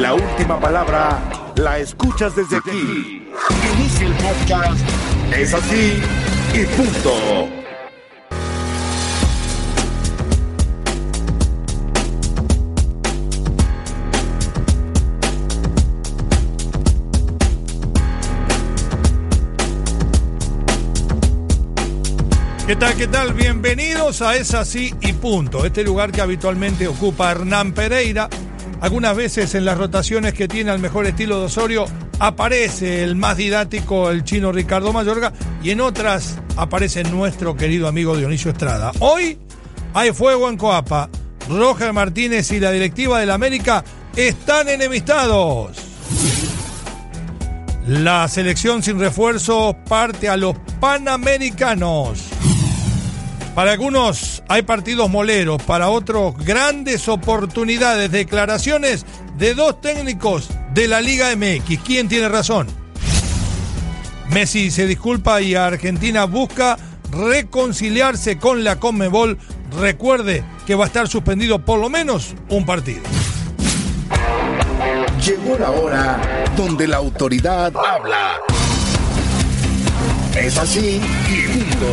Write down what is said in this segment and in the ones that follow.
La última palabra la escuchas desde aquí. Inicia el podcast. Es así y punto. ¿Qué tal? ¿Qué tal? Bienvenidos a Es Así y Punto, este lugar que habitualmente ocupa Hernán Pereira. Algunas veces en las rotaciones que tiene al mejor estilo de Osorio aparece el más didáctico, el chino Ricardo Mayorga, y en otras aparece nuestro querido amigo Dionisio Estrada. Hoy hay fuego en Coapa. Roger Martínez y la directiva del América están enemistados. La selección sin refuerzo parte a los Panamericanos. Para algunos hay partidos moleros, para otros grandes oportunidades. Declaraciones de dos técnicos de la Liga MX. ¿Quién tiene razón? Messi se disculpa y Argentina busca reconciliarse con la Conmebol. Recuerde que va a estar suspendido por lo menos un partido. Llegó la hora donde la autoridad habla. Es así y punto.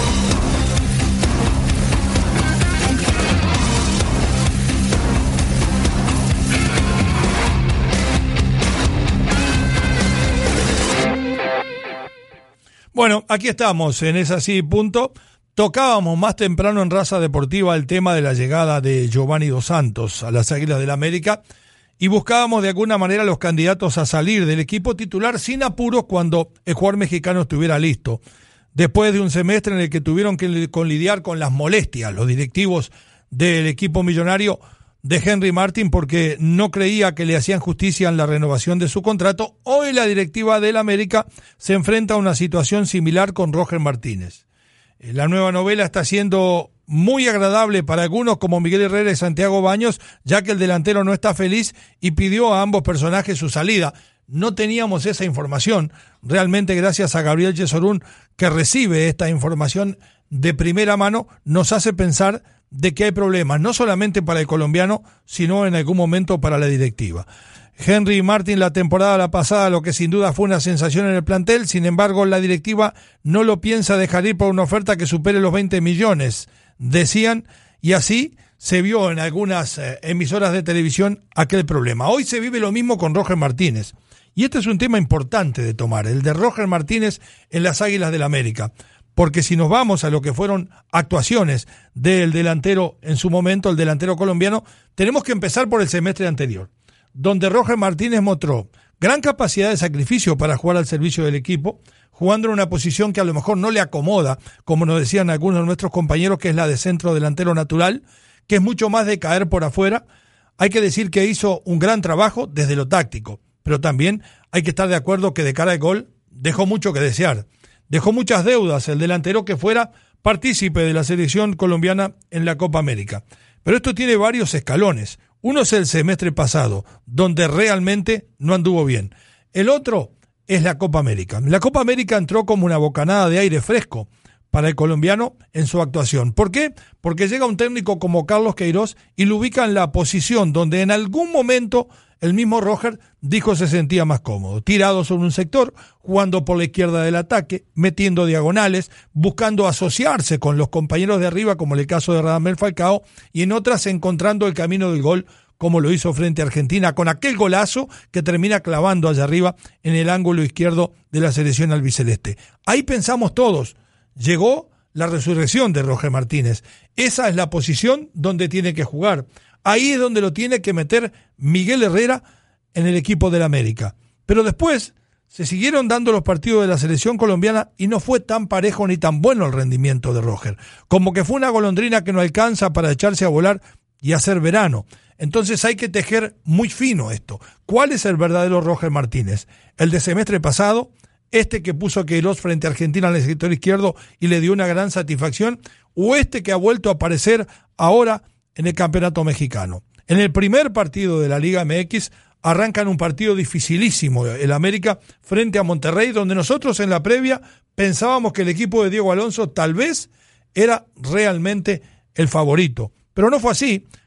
Bueno, aquí estamos en Es Así y Punto. Tocábamos más temprano en Raza Deportiva el tema de la llegada de Giovanni Dos Santos a las Águilas del América y buscábamos de alguna manera los candidatos a salir del equipo titular sin apuros cuando el jugador mexicano estuviera listo. Después de un semestre en el que tuvieron que lidiar con las molestias los directivos del equipo millonario de Henry Martin porque no creía que le hacían justicia en la renovación de su contrato, hoy la directiva del América se enfrenta a una situación similar con Roger Martínez. La nueva novela está siendo muy agradable para algunos como Miguel Herrera y Santiago Baños, ya que el delantero no está feliz y pidió a ambos personajes su salida. No teníamos esa información, realmente gracias a Gabriel Yesorún, que recibe esta información de primera mano, nos hace pensar de que hay problemas, no solamente para el colombiano, sino en algún momento para la directiva. Henry Martin la temporada pasada, lo que sin duda fue una sensación en el plantel, sin embargo la directiva no lo piensa dejar ir por una oferta que supere los 20 millones, decían, y así se vio en algunas emisoras de televisión aquel problema. Hoy se vive lo mismo con Roger Martínez, y este es un tema importante de tomar, el de Roger Martínez en las Águilas del América. Porque si nos vamos a lo que fueron actuaciones del delantero en su momento, el delantero colombiano, tenemos que empezar por el semestre anterior, donde Roger Martínez mostró gran capacidad de sacrificio para jugar al servicio del equipo, jugando en una posición que a lo mejor no le acomoda, como nos decían algunos de nuestros compañeros, que es la de centro delantero natural, que es mucho más de caer por afuera. Hay que decir que hizo un gran trabajo desde lo táctico, pero también hay que estar de acuerdo que de cara al gol dejó mucho que desear. Dejó muchas deudas el delantero que fuera partícipe de la selección colombiana en la Copa América. Pero esto tiene varios escalones. Uno es el semestre pasado, donde realmente no anduvo bien. El otro es la Copa América. La Copa América entró como una bocanada de aire fresco para el colombiano en su actuación. ¿Por qué? Porque llega un técnico como Carlos Queiroz y lo ubica en la posición donde en algún momento el mismo Roger dijo se sentía más cómodo, tirado sobre un sector, jugando por la izquierda del ataque, metiendo diagonales, buscando asociarse con los compañeros de arriba, como en el caso de Radamel Falcao, y en otras encontrando el camino del gol, como lo hizo frente a Argentina, con aquel golazo que termina clavando allá arriba en el ángulo izquierdo de la selección albiceleste. Ahí pensamos todos, llegó la resurrección de Roger Martínez. Esa es la posición donde tiene que jugar. Ahí es donde lo tiene que meter Miguel Herrera en el equipo del América. Pero después se siguieron dando los partidos de la selección colombiana y no fue tan parejo ni tan bueno el rendimiento de Roger. Como que fue una golondrina que no alcanza para echarse a volar y hacer verano. Entonces hay que tejer muy fino esto. ¿Cuál es el verdadero Roger Martínez? ¿El de semestre pasado? ¿Este que puso a Queiroz frente a Argentina en el sector izquierdo y le dio una gran satisfacción? ¿O este que ha vuelto a aparecer ahora en el campeonato mexicano? En el primer partido de la Liga MX arrancan un partido dificilísimo, el América frente a Monterrey, donde nosotros en la previa pensábamos que el equipo de Diego Alonso tal vez era realmente el favorito. Pero no fue así.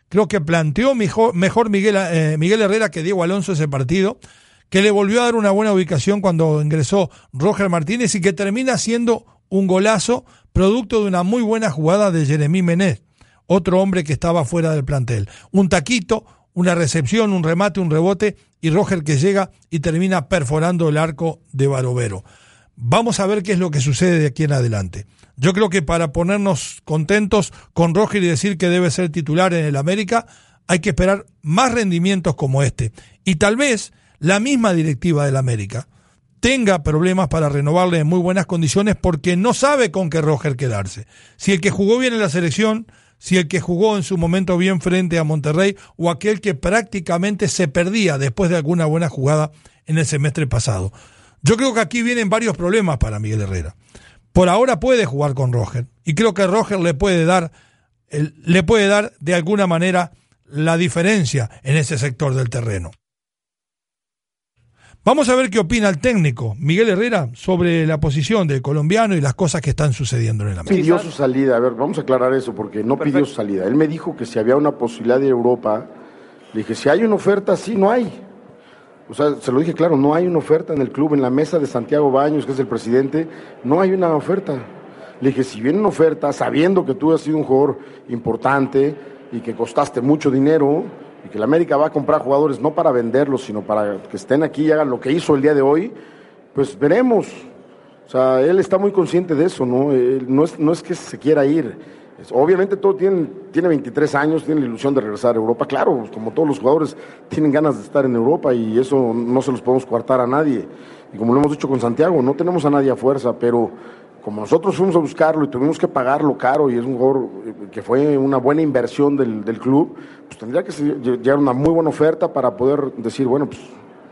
Creo que planteó mejor Miguel Herrera que Diego Alonso ese partido, que le volvió a dar una buena ubicación cuando ingresó Roger Martínez y que termina siendo un golazo producto de una muy buena jugada de Jeremy Menez, otro hombre que estaba fuera del plantel. Un taquito, una recepción, un remate, un rebote y Roger que llega y termina perforando el arco de Barovero. Vamos a ver qué es lo que sucede de aquí en adelante. Yo creo que para ponernos contentos con Roger y decir que debe ser titular en el América, hay que esperar más rendimientos como este. Y tal vez la misma directiva del América tenga problemas para renovarle en muy buenas condiciones porque no sabe con qué Roger quedarse. Si el que jugó bien en la selección, si el que jugó en su momento bien frente a Monterrey o aquel que prácticamente se perdía después de alguna buena jugada en el semestre pasado. Yo creo que aquí vienen varios problemas para Miguel Herrera. Por ahora puede jugar con Roger y creo que Roger le puede dar de alguna manera la diferencia en ese sector del terreno. Vamos a ver qué opina el técnico Miguel Herrera sobre la posición del colombiano y las cosas que están sucediendo en el América. Pidió su salida, a ver, vamos a aclarar eso porque no pidió su salida. Él me dijo que si había una posibilidad de Europa, le dije, si hay una oferta, sí, no hay. O sea, se lo dije claro, no hay una oferta en el club, en la mesa de Santiago Baños, que es el presidente, no hay una oferta. Le dije, si viene una oferta, sabiendo que tú has sido un jugador importante y que costaste mucho dinero, y que la América va a comprar jugadores no para venderlos, sino para que estén aquí y hagan lo que hizo el día de hoy, pues veremos. O sea, él está muy consciente de eso, ¿no? No es que se quiera ir. Obviamente todo tiene 23 años, tiene la ilusión de regresar a Europa. Claro, como todos los jugadores tienen ganas de estar en Europa y eso no se los podemos coartar a nadie. Y como lo hemos dicho con Santiago, no tenemos a nadie a fuerza, pero como nosotros fuimos a buscarlo y tuvimos que pagarlo caro y es un jugador que fue una buena inversión del club, pues tendría que llegar una muy buena oferta para poder decir, bueno, pues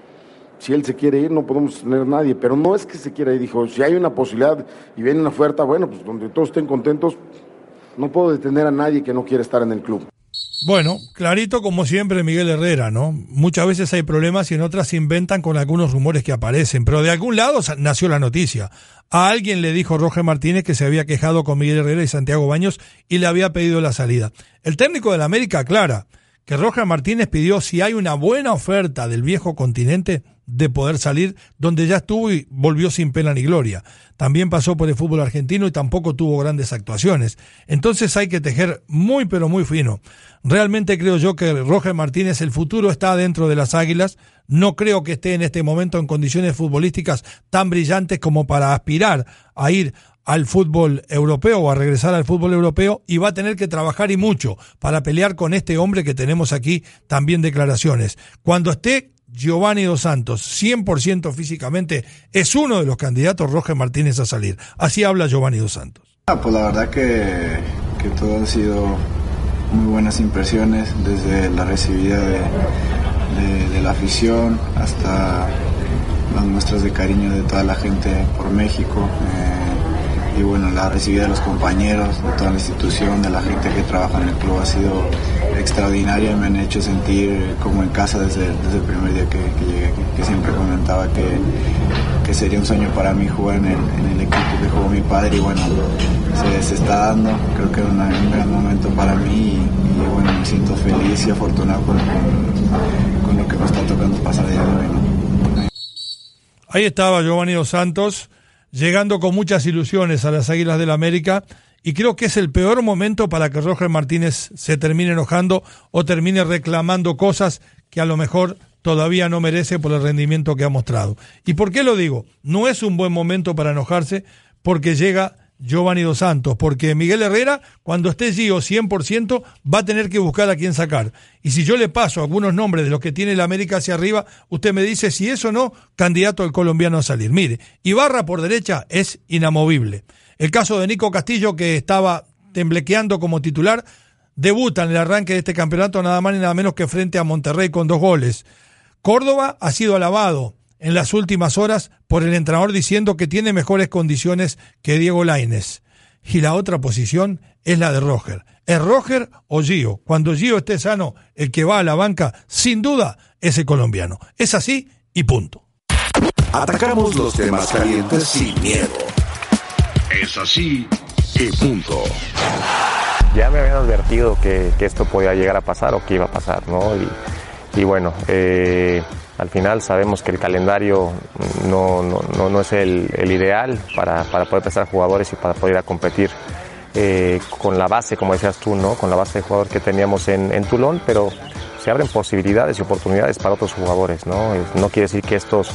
si él se quiere ir no podemos tener a nadie, pero no es que se quiera ir, dijo, si hay una posibilidad y viene una oferta, bueno, pues donde todos estén contentos, no puedo detener a nadie que no quiere estar en el club. Bueno, clarito como siempre Miguel Herrera, ¿no? Muchas veces hay problemas y en otras se inventan con algunos rumores que aparecen, pero de algún lado nació la noticia. A alguien le dijo Roger Martínez que se había quejado con Miguel Herrera y Santiago Baños y le había pedido la salida. El técnico del América aclara que Roger Martínez pidió si hay una buena oferta del viejo continente de poder salir donde ya estuvo y volvió sin pena ni gloria. También pasó por el fútbol argentino y tampoco tuvo grandes actuaciones. Entonces hay que tejer muy pero muy fino. Realmente creo yo que Roger Martínez, el futuro está dentro de las Águilas. No creo que esté en este momento en condiciones futbolísticas tan brillantes como para aspirar a ir al fútbol europeo o a regresar al fútbol europeo y va a tener que trabajar y mucho para pelear con este hombre que tenemos aquí también declaraciones. Cuando esté Giovanni Dos Santos 100% físicamente es uno de los candidatos Roger Martínez a salir. Así habla Giovanni Dos Santos. Pues la verdad que todo han sido muy buenas impresiones desde la recibida de la afición hasta las muestras de cariño de toda la gente por México. Y bueno, la recibida de los compañeros, de toda la institución, de la gente que trabaja en el club ha sido extraordinaria y me han hecho sentir como en casa desde el primer día que llegué aquí, que siempre comentaba que sería un sueño para mí jugar en el equipo que jugó mi padre y bueno, se está dando, creo que es un gran momento para mí y bueno, me siento feliz y afortunado con lo que me está tocando pasar día de hoy, ¿no? Ahí estaba Giovanni Dos Santos, llegando con muchas ilusiones a las Águilas del América y creo que es el peor momento para que Roger Martínez se termine enojando o termine reclamando cosas que a lo mejor todavía no merece por el rendimiento que ha mostrado. ¿Y por qué lo digo? No es un buen momento para enojarse porque llega Giovanni Dos Santos, porque Miguel Herrera, cuando esté Gio 100%, va a tener que buscar a quién sacar. Y si yo le paso algunos nombres de los que tiene el América hacia arriba, usted me dice si es o no candidato al colombiano a salir. Mire, Ibarra por derecha es inamovible. El caso de Nico Castillo, que estaba temblequeando como titular, debuta en el arranque de este campeonato nada más ni nada menos que frente a Monterrey con 2 goles. Córdoba ha sido alabado en las últimas horas por el entrenador diciendo que tiene mejores condiciones que Diego Lainez. Y la otra posición es la de Roger. ¿Es Roger o Gio? Cuando Gio esté sano, el que va a la banca, sin duda, es el colombiano. Es así y punto. Atacamos los temas calientes sin miedo. Es así y punto. ya me habían advertido que esto podía llegar a pasar o que iba a pasar, ¿no? Y bueno, al final sabemos que el calendario no es el ideal para poder prestar jugadores y para poder ir a competir con la base, como decías tú, ¿no? Con la base de jugador que teníamos en Toulon, pero se abren posibilidades y oportunidades para otros jugadores, ¿no? No quiere decir que estos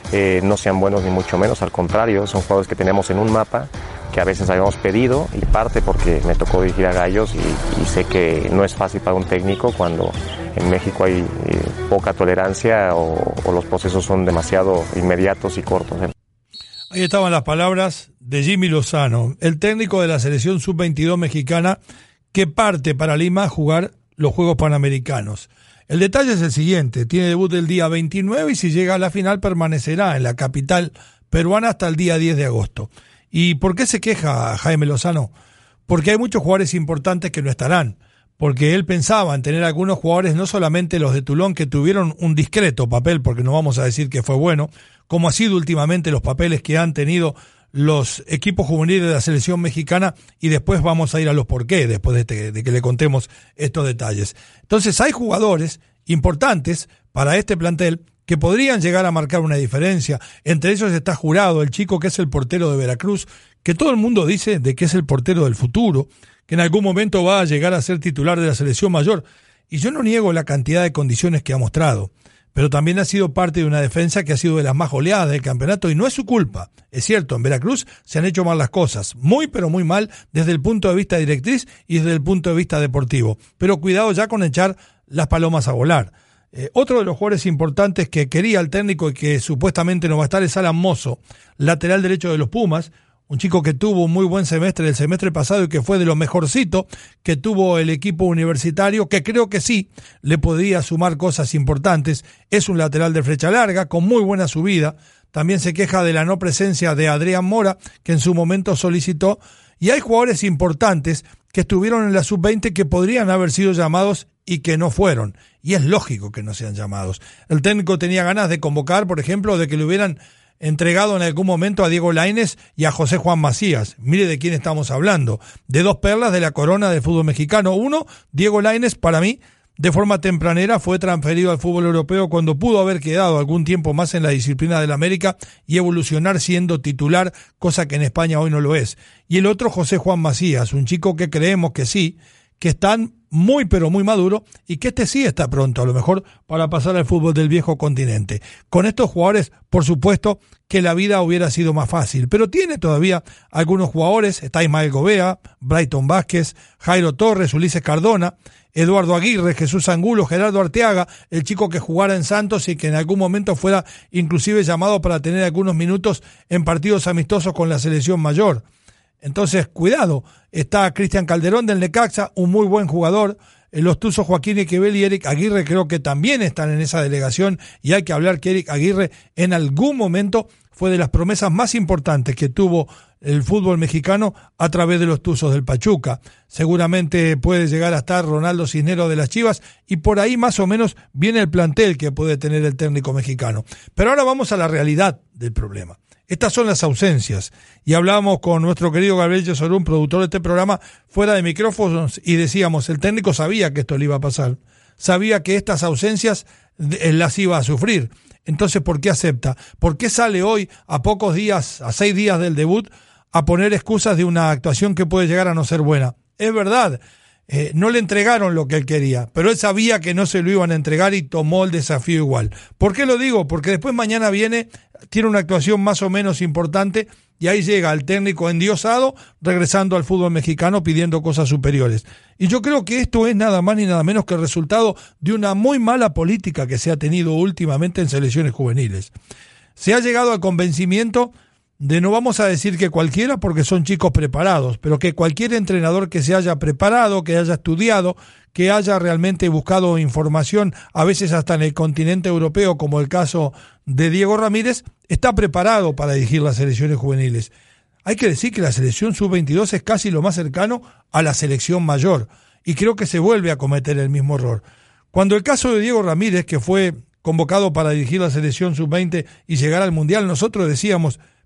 no sean buenos ni mucho menos, al contrario, son jugadores que tenemos en un mapa que a veces habíamos pedido, y parte porque me tocó dirigir a Gallos y sé que no es fácil para un técnico cuando en México hay poca tolerancia o los procesos son demasiado inmediatos y cortos. Ahí estaban las palabras de Jimmy Lozano, el técnico de la selección sub-22 mexicana que parte para Lima a jugar los Juegos Panamericanos. El detalle es el siguiente: tiene debut el día 29 y si llega a la final permanecerá en la capital peruana hasta el día 10 de agosto. ¿Y por qué se queja Jaime Lozano? Porque hay muchos jugadores importantes que no estarán, porque él pensaba en tener algunos jugadores, no solamente los de Toulon, que tuvieron un discreto papel, porque no vamos a decir que fue bueno, como ha sido últimamente los papeles que han tenido los equipos juveniles de la selección mexicana, y después vamos a ir a los por qué, después de que le contemos estos detalles. Entonces hay jugadores importantes para este plantel que podrían llegar a marcar una diferencia. Entre ellos está Jurado, el chico que es el portero de Veracruz, que todo el mundo dice de que es el portero del futuro, que en algún momento va a llegar a ser titular de la selección mayor. Y yo no niego la cantidad de condiciones que ha mostrado, pero también ha sido parte de una defensa que ha sido de las más goleadas del campeonato, y no es su culpa. Es cierto, en Veracruz se han hecho mal las cosas, muy pero muy mal desde el punto de vista directriz y desde el punto de vista deportivo. Pero cuidado ya con echar las palomas a volar. Otro de los jugadores importantes que quería el técnico y que supuestamente no va a estar es Alan Mozo, lateral derecho de los Pumas, un chico que tuvo un muy buen semestre el semestre pasado y que fue de lo mejorcito que tuvo el equipo universitario, que creo que sí le podría sumar cosas importantes. Es un lateral de flecha larga, con muy buena subida. También se queja de la no presencia de Adrián Mora, que en su momento solicitó. Y hay jugadores importantes que estuvieron en la sub-20 que podrían haber sido llamados y que no fueron. Y es lógico que no sean llamados. El técnico tenía ganas de convocar, por ejemplo, de que le hubieran entregado en algún momento a Diego Lainez y a José Juan Macías. Mire de quién estamos hablando. De dos perlas de la corona del fútbol mexicano. Uno, Diego Lainez, para mí, de forma tempranera fue transferido al fútbol europeo cuando pudo haber quedado algún tiempo más en la disciplina del América y evolucionar siendo titular, cosa que en España hoy no lo es. Y el otro, José Juan Macías, un chico que creemos que sí, que están muy pero muy maduro y que este sí está pronto a lo mejor para pasar al fútbol del viejo continente. Con estos jugadores, por supuesto que la vida hubiera sido más fácil, pero tiene todavía algunos jugadores. Está Ismael Gobea, Brighton Vázquez, Jairo Torres, Ulises Cardona, Eduardo Aguirre, Jesús Angulo, Gerardo Arteaga, el chico que jugara en Santos y que en algún momento fuera inclusive llamado para tener algunos minutos en partidos amistosos con la selección mayor. Entonces, cuidado, está Cristian Calderón del Necaxa, un muy buen jugador. Los tuzos Joaquín Echevel y Eric Aguirre creo que también están en esa delegación, y hay que hablar que Eric Aguirre en algún momento fue de las promesas más importantes que tuvo el fútbol mexicano a través de los tuzos del Pachuca. Seguramente puede llegar a estar Ronaldo Cisneros de las Chivas, y por ahí más o menos viene el plantel que puede tener el técnico mexicano. Pero ahora vamos a la realidad del problema. Estas son las ausencias, y hablábamos con nuestro querido Gabriel Yesorún, productor de este programa, fuera de micrófonos, y decíamos, el técnico sabía que esto le iba a pasar, sabía que estas ausencias las iba a sufrir. Entonces, ¿por qué acepta? ¿Por qué sale hoy, a pocos días, a 6 días del debut, a poner excusas de una actuación que puede llegar a no ser buena? Es verdad, no le entregaron lo que él quería, pero él sabía que no se lo iban a entregar y tomó el desafío igual. ¿Por qué lo digo? Porque después mañana tiene una actuación más o menos importante, y ahí llega el técnico endiosado regresando al fútbol mexicano pidiendo cosas superiores. Y yo creo que esto es nada más ni nada menos que el resultado de una muy mala política que se ha tenido últimamente en selecciones juveniles. Se ha llegado al convencimiento de, no vamos a decir que cualquiera porque son chicos preparados, pero que cualquier entrenador que se haya preparado, que haya estudiado, que haya realmente buscado información, a veces hasta en el continente europeo, como el caso de Diego Ramírez, está preparado para dirigir las selecciones juveniles. Hay que decir que la selección sub-22 es casi lo más cercano a la selección mayor, y creo que se vuelve a cometer el mismo error. Cuando el caso de Diego Ramírez, que fue convocado para dirigir la selección sub-20 y llegar al Mundial, nosotros decíamos,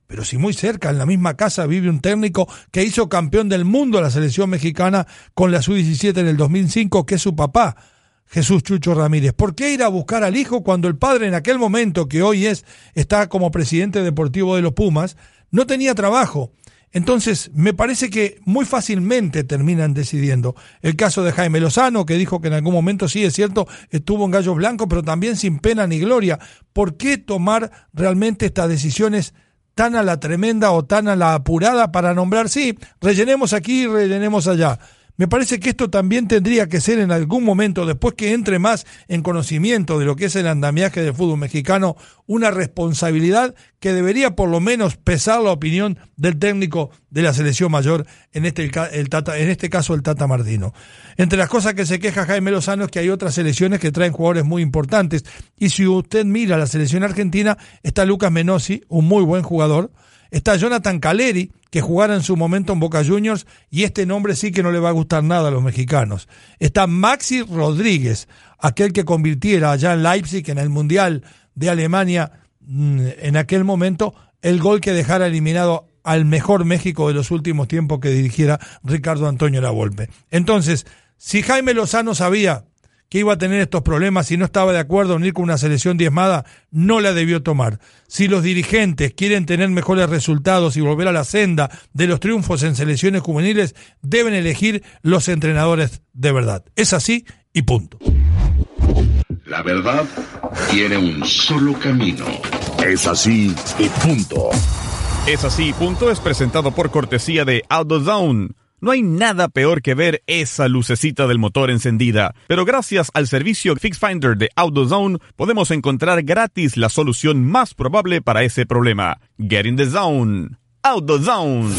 pero si muy cerca, en la misma casa, vive un técnico que hizo campeón del mundo a la selección mexicana con la Sub-17 en el 2005, que es su papá, Jesús Chucho Ramírez. ¿Por qué ir a buscar al hijo cuando el padre en aquel momento, que hoy está como presidente deportivo de los Pumas, no tenía trabajo? Entonces, me parece que muy fácilmente terminan decidiendo. El caso de Jaime Lozano, que dijo que en algún momento, sí, es cierto, estuvo en Gallos Blancos, pero también sin pena ni gloria. ¿Por qué tomar realmente estas decisiones tan a la tremenda o tan a la apurada para nombrar, sí, rellenemos aquí, rellenemos allá? Me parece que esto también tendría que ser en algún momento, después que entre más en conocimiento de lo que es el andamiaje del fútbol mexicano, una responsabilidad que debería por lo menos pesar la opinión del técnico de la selección mayor, en este caso el Tata Martino. Entre las cosas que se queja Jaime Lozano es que hay otras selecciones que traen jugadores muy importantes, y si usted mira la selección argentina, está Lucas Menossi, un muy buen jugador, está Jonathan Caleri, que jugara en su momento en Boca Juniors, y este nombre sí que no le va a gustar nada a los mexicanos. Está Maxi Rodríguez, aquel que convirtiera allá en Leipzig, en el Mundial de Alemania, en aquel momento, el gol que dejara eliminado al mejor México de los últimos tiempos que dirigiera Ricardo Antonio Lavolpe. Entonces, si Jaime Lozano sabía que iba a tener estos problemas y no estaba de acuerdo en ir con una selección diezmada, no la debió tomar. Si los dirigentes quieren tener mejores resultados y volver a la senda de los triunfos en selecciones juveniles, deben elegir los entrenadores de verdad. Es así y punto. La verdad tiene un solo camino. Es así y punto. Es así y punto es presentado por cortesía de AutoZone. No hay nada peor que ver esa lucecita del motor encendida, pero gracias al servicio Fix Finder de AutoZone podemos encontrar gratis la solución más probable para ese problema. Get in the zone. AutoZone.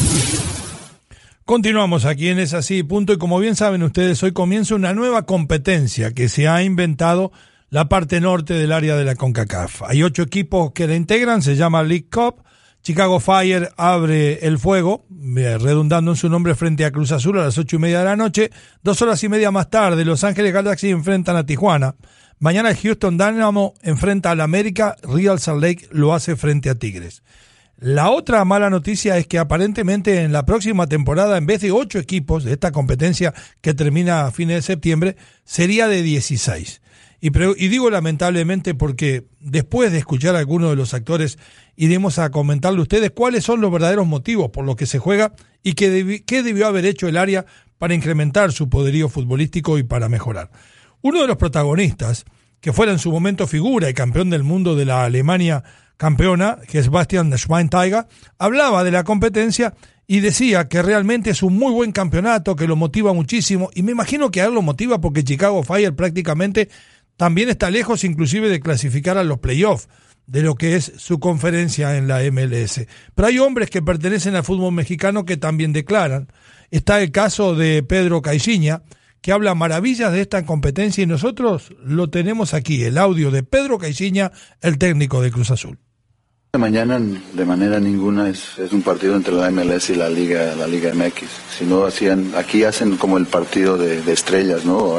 Continuamos aquí en Es Así, punto, y como bien saben ustedes, hoy comienza una nueva competencia que se ha inventado la parte norte del área de la CONCACAF. Hay 8 equipos que la integran, se llama League Cup. Chicago Fire abre el fuego, redundando en su nombre, frente a Cruz Azul a las 8:30 de la noche. 2 horas y media más tarde, Los Ángeles Galaxy enfrentan a Tijuana. Mañana el Houston Dynamo enfrenta al América, Real Salt Lake lo hace frente a Tigres. La otra mala noticia es que aparentemente en la próxima temporada, en vez de 8 equipos de esta competencia que termina a fines de septiembre, sería de 16. Y digo lamentablemente porque después de escuchar a algunos de los actores iremos a comentarle a ustedes cuáles son los verdaderos motivos por los que se juega y qué debió haber hecho el área para incrementar su poderío futbolístico y para mejorar. Uno de los protagonistas, que fuera en su momento figura y campeón del mundo de la Alemania campeona, que es Bastian Schweinsteiger, hablaba de la competencia y decía que realmente es un muy buen campeonato, que lo motiva muchísimo, y me imagino que a él lo motiva porque Chicago Fire prácticamente también está lejos inclusive de clasificar a los playoffs de lo que es su conferencia en la MLS. Pero hay hombres que pertenecen al fútbol mexicano que también declaran. Está el caso de Pedro Caixinha, que habla maravillas de esta competencia, y nosotros lo tenemos aquí, el audio de Pedro Caixinha, el técnico de Cruz Azul. Mañana de manera ninguna es un partido entre la MLS y la Liga MX. Si no aquí hacen como el partido de estrellas, ¿no?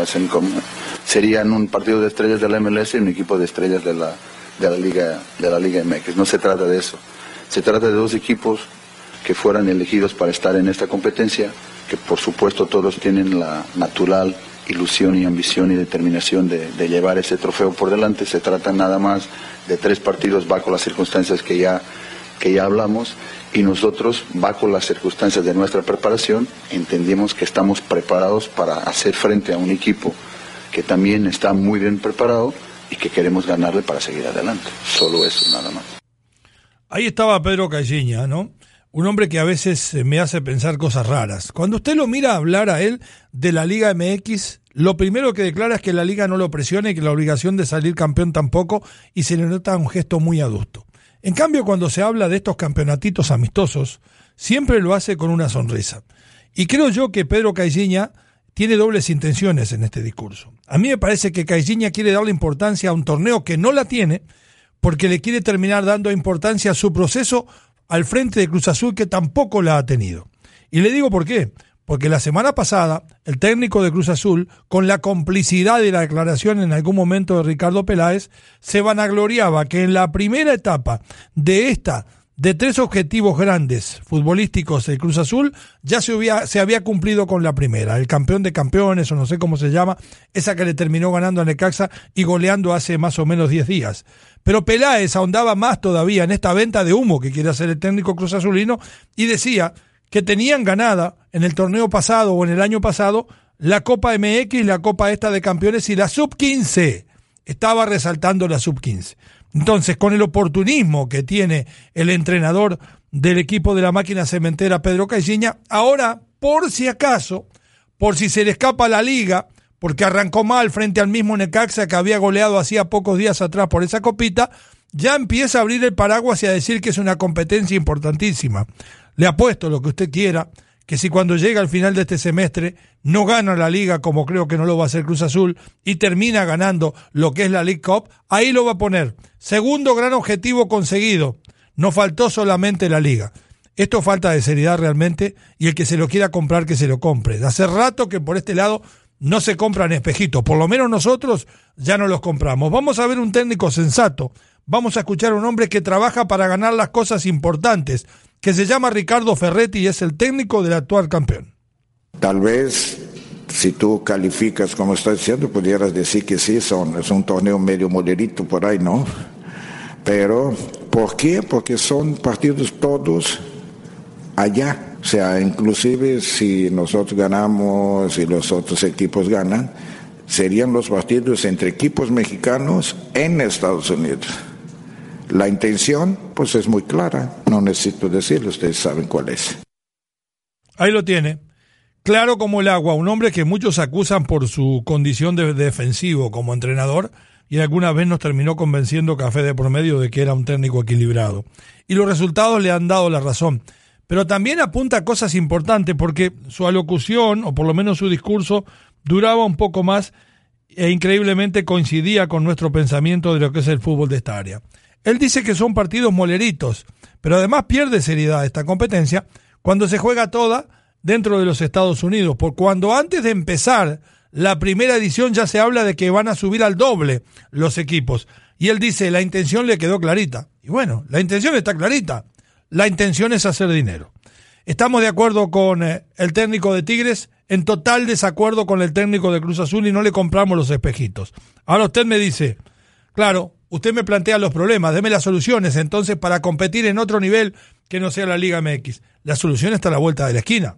Serían un partido de estrellas de la MLS y un equipo de estrellas de la Liga MX. No se trata de eso. Se trata de 2 equipos que fueran elegidos para estar en esta competencia, que por supuesto todos tienen la natural ilusión y ambición y determinación de llevar ese trofeo por delante. Se trata nada más de 3 partidos bajo las circunstancias que ya hablamos, y nosotros, bajo las circunstancias de nuestra preparación, entendemos que estamos preparados para hacer frente a un equipo que también está muy bien preparado y que queremos ganarle para seguir adelante. Solo eso, nada más. Ahí estaba Pedro Caixinha, ¿no? Un hombre que a veces me hace pensar cosas raras. Cuando usted lo mira hablar a él de la Liga MX, lo primero que declara es que la Liga no lo presiona y que la obligación de salir campeón tampoco, y se le nota un gesto muy adusto. En cambio, cuando se habla de estos campeonatitos amistosos, siempre lo hace con una sonrisa. Y creo yo que Pedro Caixinha tiene dobles intenciones en este discurso. A mí me parece que Caixinha quiere darle importancia a un torneo que no la tiene, porque le quiere terminar dando importancia a su proceso al frente de Cruz Azul, que tampoco la ha tenido. Y le digo por qué. Porque la semana pasada, el técnico de Cruz Azul, con la complicidad y la declaración en algún momento de Ricardo Peláez, se vanagloriaba que en la primera etapa de esta de 3 objetivos grandes futbolísticos del Cruz Azul, ya se había cumplido con la primera, el campeón de campeones, o no sé cómo se llama, esa que le terminó ganando a Necaxa y goleando hace más o menos 10 días. Pero Peláez ahondaba más todavía en esta venta de humo que quiere hacer el técnico cruz azulino y decía que tenían ganada en el torneo pasado o en el año pasado la Copa MX, la Copa esta de Campeones y la Sub-15. Estaba resaltando la Sub-15. Entonces, con el oportunismo que tiene el entrenador del equipo de la máquina cementera, Pedro Caixinha, ahora, por si acaso, por si se le escapa la liga, porque arrancó mal frente al mismo Necaxa que había goleado hacía pocos días atrás por esa copita, ya empieza a abrir el paraguas y a decir que es una competencia importantísima. Le apuesto lo que usted quiera, que si cuando llega al final de este semestre no gana la liga, como creo que no lo va a hacer Cruz Azul, y termina ganando lo que es la League Cup, ahí lo va a poner. Segundo gran objetivo conseguido. No faltó solamente la liga. Esto falta de seriedad realmente, y el que se lo quiera comprar, que se lo compre. Hace rato que por este lado no se compran espejitos, por lo menos nosotros ya no los compramos. Vamos a ver un técnico sensato, vamos a escuchar a un hombre que trabaja para ganar las cosas importantes, que se llama Ricardo Ferretti y es el técnico del actual campeón. Tal vez, si tú calificas como estás diciendo, pudieras decir que sí, es un torneo medio molerito por ahí, ¿no? Pero, ¿por qué? Porque son partidos todos allá. O sea, inclusive si nosotros ganamos y los otros equipos ganan, serían los partidos entre equipos mexicanos en Estados Unidos. La intención, pues es muy clara, no necesito decirlo, ustedes saben cuál es. Ahí lo tiene, claro como el agua, un hombre que muchos acusan por su condición de defensivo como entrenador y alguna vez nos terminó convenciendo Café de Promedio de que era un técnico equilibrado. Y los resultados le han dado la razón. Pero también apunta a cosas importantes porque su alocución, o por lo menos su discurso, duraba un poco más e increíblemente coincidía con nuestro pensamiento de lo que es el fútbol de esta área. Él dice que son partidos moleritos, pero además pierde seriedad esta competencia cuando se juega toda dentro de los Estados Unidos, por cuando antes de empezar la primera edición ya se habla de que van a subir al doble los equipos. Y él dice, la intención le quedó clarita. Y bueno, la intención está clarita. La intención es hacer dinero. Estamos de acuerdo con el técnico de Tigres, en total desacuerdo con el técnico de Cruz Azul y no le compramos los espejitos. Ahora usted me dice, claro, usted me plantea los problemas, deme las soluciones entonces para competir en otro nivel que no sea la Liga MX. La solución está a la vuelta de la esquina.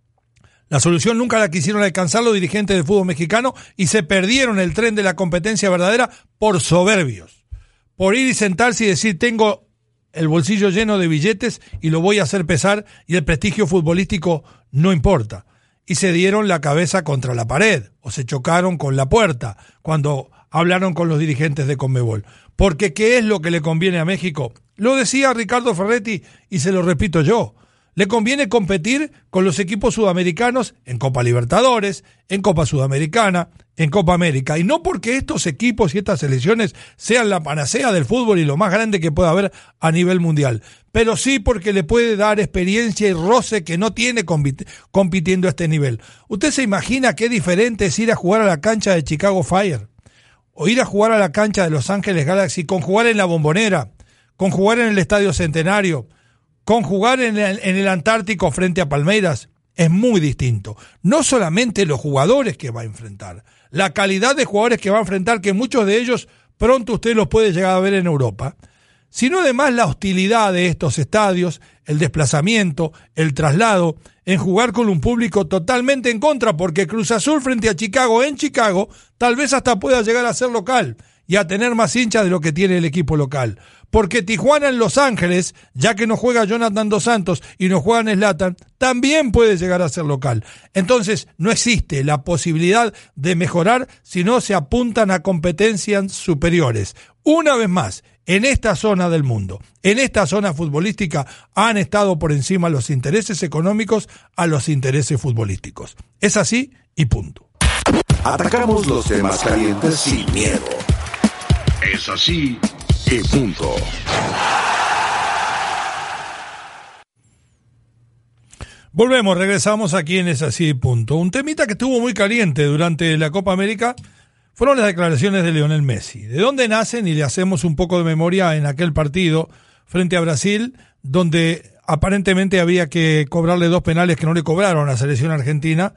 La solución nunca la quisieron alcanzar los dirigentes del fútbol mexicano y se perdieron el tren de la competencia verdadera por soberbios. Por ir y sentarse y decir, tengo el bolsillo lleno de billetes y lo voy a hacer pesar y el prestigio futbolístico no importa. Y se dieron la cabeza contra la pared o se chocaron con la puerta cuando hablaron con los dirigentes de Conmebol. Porque ¿qué es lo que le conviene a México? Lo decía Ricardo Ferretti y se lo repito yo. Le conviene competir con los equipos sudamericanos en Copa Libertadores, en Copa Sudamericana, en Copa América. Y no porque estos equipos y estas selecciones sean la panacea del fútbol y lo más grande que pueda haber a nivel mundial. Pero sí porque le puede dar experiencia y roce que no tiene compitiendo a este nivel. ¿Usted se imagina qué diferente es ir a jugar a la cancha de Chicago Fire? O ir a jugar a la cancha de Los Ángeles Galaxy con jugar en la Bombonera, con jugar en el Estadio Centenario, con jugar en el Antártico frente a Palmeiras? Es muy distinto. No solamente los jugadores que va a enfrentar, la calidad de jugadores que va a enfrentar, que muchos de ellos pronto usted los puede llegar a ver en Europa, sino además la hostilidad de estos estadios, el desplazamiento, el traslado, en jugar con un público totalmente en contra, porque Cruz Azul frente a Chicago en Chicago tal vez hasta pueda llegar a ser local y a tener más hinchas de lo que tiene el equipo local. Porque Tijuana en Los Ángeles, ya que no juega Jonathan Dos Santos y no juega Zlatan, también puede llegar a ser local. Entonces no existe la posibilidad de mejorar si no se apuntan a competencias superiores. Una vez más, en esta zona del mundo, en esta zona futbolística, han estado por encima los intereses económicos a los intereses futbolísticos. Es así y punto. Atacamos los temas calientes sin miedo. Es así y punto. Volvemos, regresamos aquí en Es así y punto. Un temita que estuvo muy caliente durante la Copa América fueron las declaraciones de Lionel Messi. ¿De dónde nacen? Y le hacemos un poco de memoria en aquel partido frente a Brasil, donde aparentemente había que cobrarle 2 penales que no le cobraron a la selección argentina,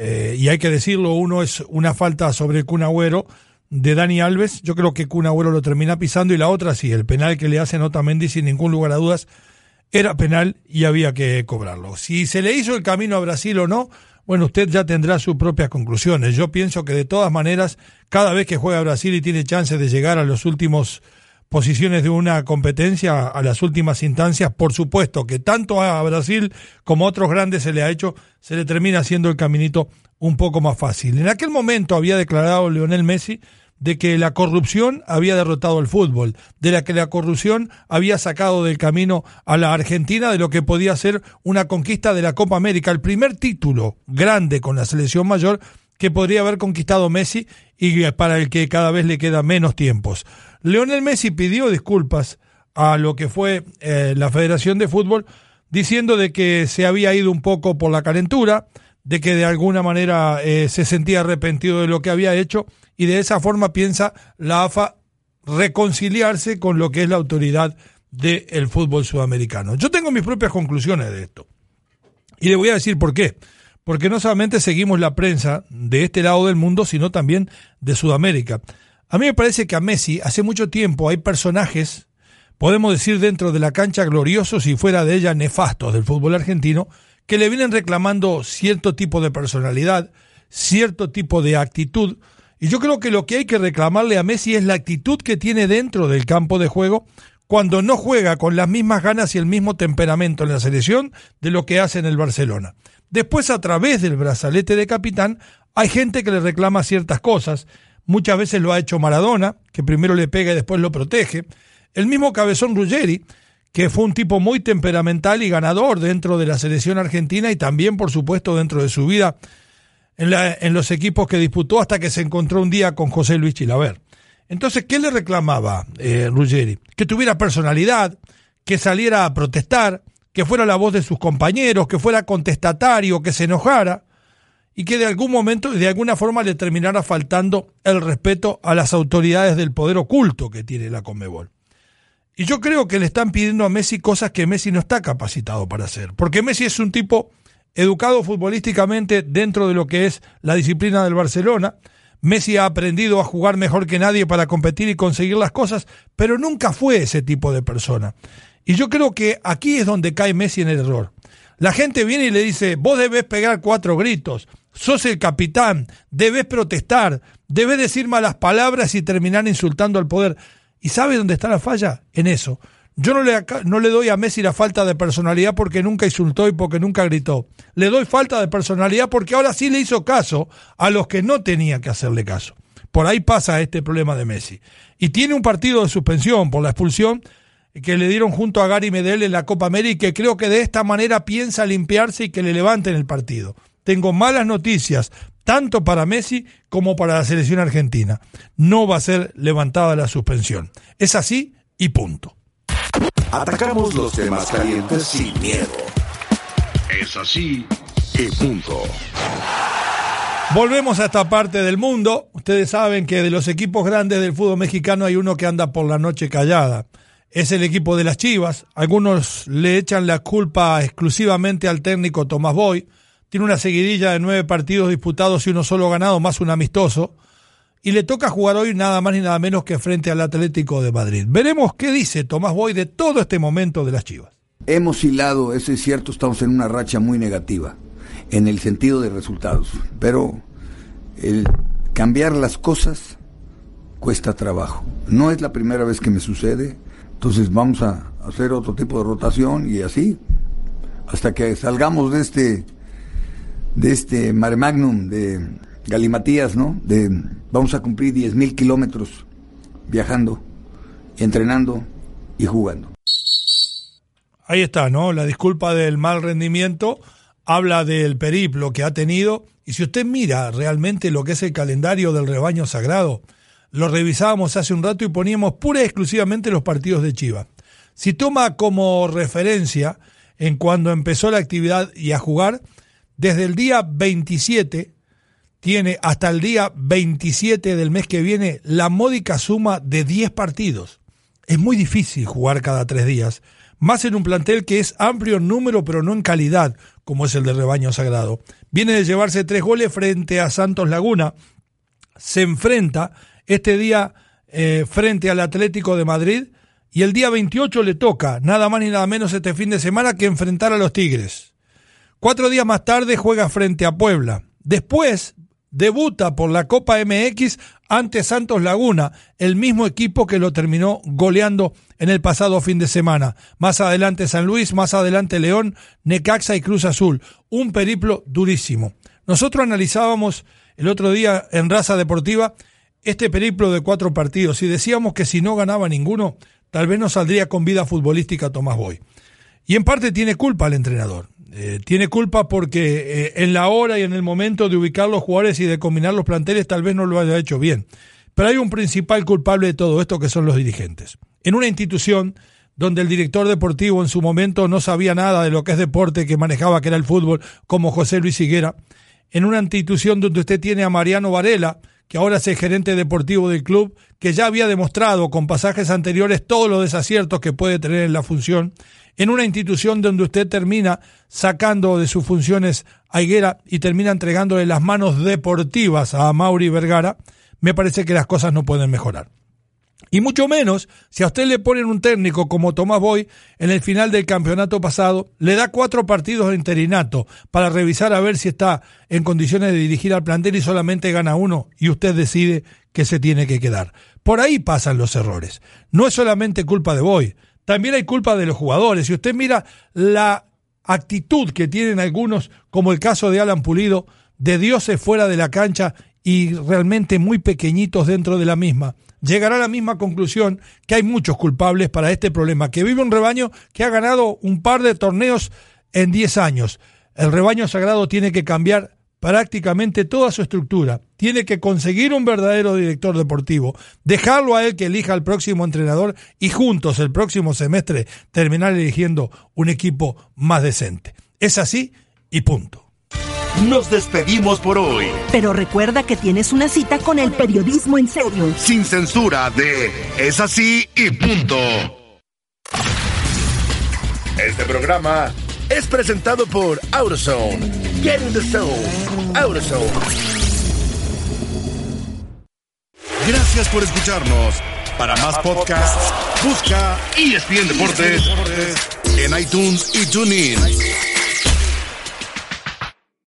y hay que decirlo, uno es una falta sobre el Kun Agüero de Dani Alves, yo creo que Kun Agüero lo termina pisando, y la otra sí, el penal que le hace Otamendi sin ningún lugar a dudas era penal y había que cobrarlo. Si se le hizo el camino a Brasil o no, bueno, usted ya tendrá sus propias conclusiones. Yo pienso que de todas maneras, cada vez que juega Brasil y tiene chance de llegar a las últimas posiciones de una competencia, a las últimas instancias, por supuesto que tanto a Brasil como a otros grandes se le termina haciendo el caminito un poco más fácil. En aquel momento había declarado Lionel Messi de que la corrupción había derrotado el fútbol, de la que la corrupción había sacado del camino a la Argentina de lo que podía ser una conquista de la Copa América, el primer título grande con la selección mayor que podría haber conquistado Messi y para el que cada vez le queda menos tiempos. Lionel Messi pidió disculpas a lo que fue la Federación de Fútbol, diciendo de que se había ido un poco por la calentura, de que de alguna manera se sentía arrepentido de lo que había hecho, y de esa forma piensa la AFA reconciliarse con lo que es la autoridad del fútbol sudamericano. Yo tengo mis propias conclusiones de esto, y le voy a decir por qué. Porque no solamente seguimos la prensa de este lado del mundo, sino también de Sudamérica. A mí me parece que a Messi hace mucho tiempo hay personajes, podemos decir dentro de la cancha gloriosos y fuera de ella nefastos del fútbol argentino, que le vienen reclamando cierto tipo de personalidad, cierto tipo de actitud, y yo creo que lo que hay que reclamarle a Messi es la actitud que tiene dentro del campo de juego cuando no juega con las mismas ganas y el mismo temperamento en la selección de lo que hace en el Barcelona. Después, a través del brazalete de capitán, hay gente que le reclama ciertas cosas. Muchas veces lo ha hecho Maradona, que primero le pega y después lo protege. El mismo Cabezón Ruggeri, que fue un tipo muy temperamental y ganador dentro de la selección argentina y también, por supuesto, dentro de su vida en los equipos que disputó hasta que se encontró un día con José Luis Chilavert. Entonces, ¿qué le reclamaba Ruggeri? Que tuviera personalidad, que saliera a protestar, que fuera la voz de sus compañeros, que fuera contestatario, que se enojara, y que de algún momento, de alguna forma, le terminara faltando el respeto a las autoridades del poder oculto que tiene la Conmebol. Y yo creo que le están pidiendo a Messi cosas que Messi no está capacitado para hacer, porque Messi es un tipo educado futbolísticamente dentro de lo que es la disciplina del Barcelona. Messi ha aprendido a jugar mejor que nadie para competir y conseguir las cosas, pero nunca fue ese tipo de persona. Y yo creo que aquí es donde cae Messi en el error. La gente viene y le dice, vos debés pegar 4 gritos, sos el capitán, debés protestar, debés decir malas palabras y terminar insultando al poder. ¿Y sabe dónde está la falla? En eso. Yo no le doy a Messi la falta de personalidad porque nunca insultó y porque nunca gritó. Le doy falta de personalidad porque ahora sí le hizo caso a los que no tenía que hacerle caso. Por ahí pasa este problema de Messi. Y tiene un partido de suspensión por la expulsión que le dieron junto a Gary Medel en la Copa América, y que creo que de esta manera piensa limpiarse y que le levanten el partido. Tengo malas noticias, tanto para Messi como para la selección argentina. No va a ser levantada la suspensión. Es así y punto. Atacamos los temas calientes sin miedo. Es así y punto. Volvemos a esta parte del mundo. Ustedes saben que de los equipos grandes del fútbol mexicano hay uno que anda por la noche callada. Es el equipo de las Chivas. Algunos le echan la culpa exclusivamente al técnico Tomás Boy. Tiene una seguidilla de 9 partidos disputados y uno solo ganado, más un amistoso. Y le toca jugar hoy nada más ni nada menos que frente al Atlético de Madrid. Veremos qué dice Tomás Boy de todo este momento de las Chivas. Hemos hilado, eso es cierto, estamos en una racha muy negativa en el sentido de resultados. Pero el cambiar las cosas cuesta trabajo. No es la primera vez que me sucede. Entonces vamos a hacer otro tipo de rotación y así, hasta que salgamos de este mare magnum de galimatías, ¿no? Vamos a cumplir 10,000 kilómetros viajando, entrenando y jugando. Ahí está, ¿no? La disculpa del mal rendimiento habla del periplo que ha tenido, y si usted mira realmente lo que es el calendario del rebaño sagrado, lo revisábamos hace un rato y poníamos pura y exclusivamente los partidos de Chivas. Si toma como referencia en cuando empezó la actividad y a jugar, desde el día 27 tiene hasta el día 27 del mes que viene la módica suma de 10 partidos. Es muy difícil jugar cada 3 días, más en un plantel que es amplio en número pero no en calidad, como es el del Rebaño Sagrado. Viene de llevarse 3 goles frente a Santos Laguna, se enfrenta este día frente al Atlético de Madrid y el día 28 le toca, nada más ni nada menos este fin de semana, que enfrentar a los Tigres. 4 días más tarde juega frente a Puebla. Después debuta por la Copa MX ante Santos Laguna, el mismo equipo que lo terminó goleando en el pasado fin de semana. Más adelante San Luis, más adelante León, Necaxa y Cruz Azul. Un periplo durísimo. Nosotros analizábamos el otro día en Raza Deportiva este periplo de 4 partidos y decíamos que si no ganaba ninguno, tal vez no saldría con vida futbolística Tomás Boy. Y en parte tiene culpa el entrenador. Tiene culpa porque en la hora y en el momento de ubicar los jugadores y de combinar los planteles tal vez no lo haya hecho bien. Pero hay un principal culpable de todo esto que son los dirigentes. En una institución donde el director deportivo en su momento no sabía nada de lo que es deporte, que manejaba que era el fútbol, como José Luis Higuera, en una institución donde usted tiene a Mariano Varela, que ahora es el gerente deportivo del club, que ya había demostrado con pasajes anteriores todos los desaciertos que puede tener en la función, en una institución donde usted termina sacando de sus funciones a Higuera y termina entregándole las manos deportivas a Mauri Vergara, me parece que las cosas no pueden mejorar. Y mucho menos si a usted le ponen un técnico como Tomás Boy en el final del campeonato pasado, le da 4 partidos de interinato para revisar a ver si está en condiciones de dirigir al plantel y solamente gana 1 y usted decide que se tiene que quedar. Por ahí pasan los errores. No es solamente culpa de Boy, también hay culpa de los jugadores. Si usted mira la actitud que tienen algunos, como el caso de Alan Pulido, de dioses fuera de la cancha y realmente muy pequeñitos dentro de la misma, llegará a la misma conclusión que hay muchos culpables para este problema, que vive un Rebaño que ha ganado un par de torneos en 10 años. El Rebaño Sagrado tiene que cambiar prácticamente toda su estructura, tiene que conseguir un verdadero director deportivo, dejarlo a él que elija al próximo entrenador y juntos el próximo semestre terminar eligiendo un equipo más decente. Es así y punto. Nos despedimos por hoy. Pero recuerda que tienes una cita con el periodismo en serio. Sin censura de Es así y punto. Este programa es presentado por AutoZone. Get in the zone. AutoZone. Gracias por escucharnos. Para más podcasts, busca ESPN Deportes en iTunes y TuneIn.